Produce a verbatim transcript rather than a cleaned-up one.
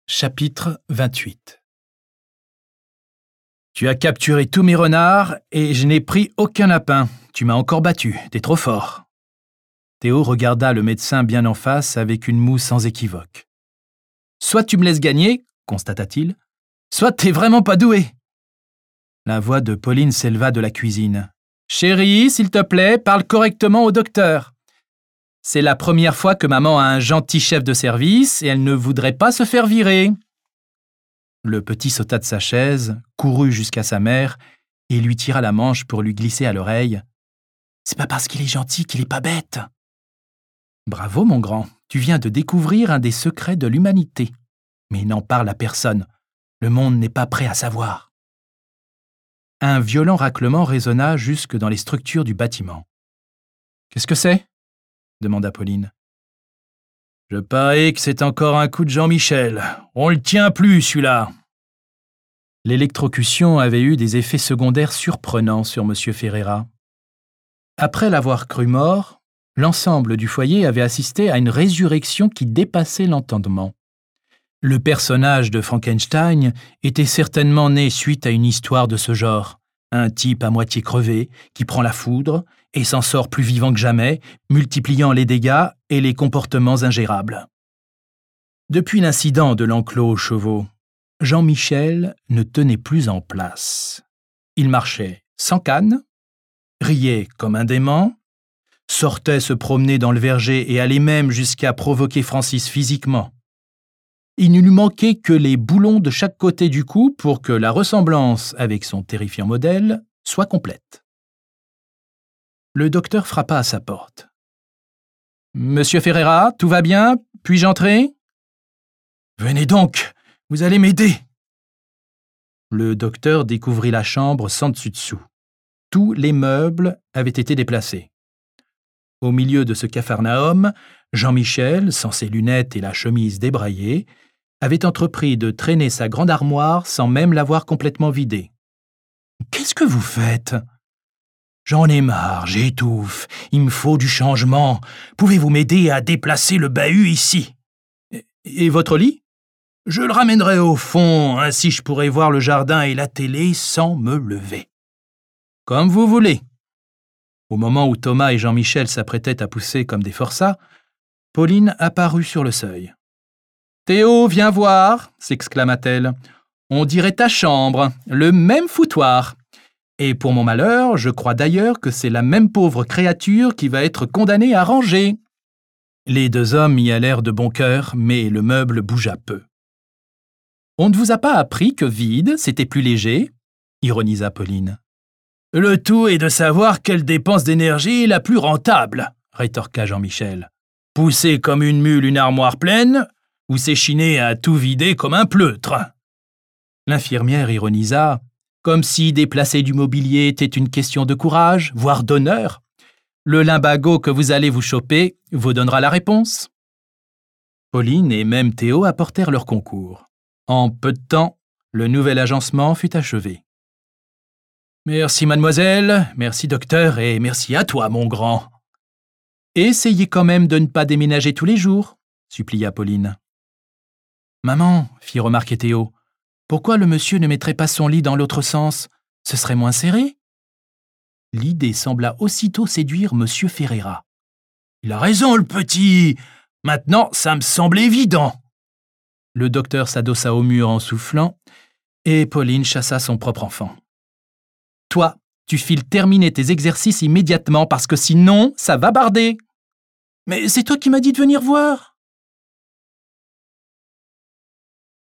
Chapitre vingt-huit. Tu as capturé tous mes renards et je n'ai pris aucun lapin. Tu m'as encore battu, t'es trop fort. Théo regarda le médecin bien en face avec une moue sans équivoque. Soit tu me laisses gagner, constata-t-il, soit t'es vraiment pas doué. La voix de Pauline s'éleva de la cuisine. Chérie, s'il te plaît, parle correctement au docteur. C'est la première fois que maman a un gentil chef de service et elle ne voudrait pas se faire virer. Le petit sauta de sa chaise, courut jusqu'à sa mère et lui tira la manche pour lui glisser à l'oreille. C'est pas parce qu'il est gentil qu'il est pas bête. Bravo, mon grand, tu viens de découvrir un des secrets de l'humanité. Mais n'en parle à personne. Le monde n'est pas prêt à savoir. Un violent raclement résonna jusque dans les structures du bâtiment. Qu'est-ce que c'est ? demanda Pauline. Je parie que c'est encore un coup de Jean-Michel. On le tient plus, celui-là. L'électrocution avait eu des effets secondaires surprenants sur M. Ferreira. Après l'avoir cru mort, l'ensemble du foyer avait assisté à une résurrection qui dépassait l'entendement. Le personnage de Frankenstein était certainement né suite à une histoire de ce genre. Un type à moitié crevé, qui prend la foudre et s'en sort plus vivant que jamais, multipliant les dégâts et les comportements ingérables. Depuis l'incident de l'enclos aux chevaux, Jean-Michel ne tenait plus en place. Il marchait sans canne, riait comme un dément, sortait se promener dans le verger et allait même jusqu'à provoquer Francis physiquement. Il ne lui manquait que les boulons de chaque côté du cou pour que la ressemblance avec son terrifiant modèle soit complète. Le docteur frappa à sa porte. « Monsieur Ferreira, tout va bien ? Puis-je entrer ? » ?»« Venez donc, vous allez m'aider !» Le docteur découvrit la chambre sans dessus-dessous. Tous les meubles avaient été déplacés. Au milieu de ce capharnaüm, Jean-Michel, sans ses lunettes et la chemise débraillée, avait entrepris de traîner sa grande armoire sans même l'avoir complètement vidée. « Qu'est-ce que vous faites ? » ?»« J'en ai marre, j'étouffe, il me faut du changement. Pouvez-vous m'aider à déplacer le bahut ici ? » et, et votre lit ? ?»« Je le ramènerai au fond, ainsi je pourrai voir le jardin et la télé sans me lever. » »« Comme vous voulez. » Au moment où Thomas et Jean-Michel s'apprêtaient à pousser comme des forçats, Pauline apparut sur le seuil. « Théo, viens voir !» s'exclama-t-elle. « On dirait ta chambre, le même foutoir. Et pour mon malheur, je crois d'ailleurs que c'est la même pauvre créature qui va être condamnée à ranger. » Les deux hommes y allèrent de bon cœur, mais le meuble bougea peu. « On ne vous a pas appris que vide, c'était plus léger ?» ironisa Pauline. « Le tout est de savoir quelle dépense d'énergie est la plus rentable, » rétorqua Jean-Michel. « Pousser comme une mule une armoire pleine ou s'échiner à tout vider comme un pleutre. » L'infirmière ironisa, comme si déplacer du mobilier était une question de courage, voire d'honneur. Le lumbago que vous allez vous choper vous donnera la réponse. Pauline et même Théo apportèrent leur concours. En peu de temps, le nouvel agencement fut achevé. « Merci mademoiselle, merci docteur et merci à toi mon grand. »« Essayez quand même de ne pas déménager tous les jours, » supplia Pauline. « Maman, fit remarquer Théo, pourquoi le monsieur ne mettrait pas son lit dans l'autre sens ? Ce serait moins serré ?» L'idée sembla aussitôt séduire monsieur Ferreira. « Il a raison, le petit. Maintenant, ça me semble évident. » Le docteur s'adossa au mur en soufflant, et Pauline chassa son propre enfant. « Toi, tu files terminer tes exercices immédiatement parce que sinon, ça va barder. »« Mais c'est toi qui m'as dit de venir voir. »